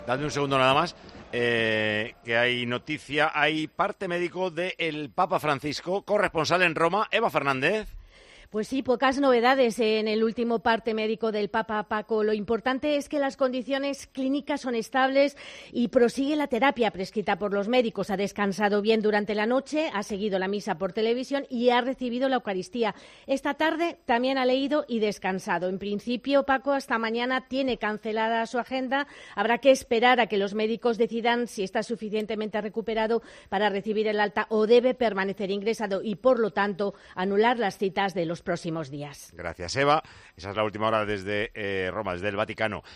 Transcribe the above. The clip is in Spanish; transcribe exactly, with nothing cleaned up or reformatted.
Dadme un segundo nada más, eh, que hay noticia, hay parte médico del Papa Francisco, corresponsal en Roma, Eva Fernández. Pues sí, pocas novedades en el último parte médico del Papa, Paco. Lo importante es que las condiciones clínicas son estables y prosigue la terapia prescrita por los médicos. Ha descansado bien durante la noche, ha seguido la misa por televisión y ha recibido la Eucaristía. Esta tarde también ha leído y descansado. En principio, Paco, hasta mañana tiene cancelada su agenda. Habrá que esperar a que los médicos decidan si está suficientemente recuperado para recibir el alta o debe permanecer ingresado y, por lo tanto, anular las citas de los próximos días. Gracias, Eva. Esa es la última hora desde eh, Roma, desde el Vaticano.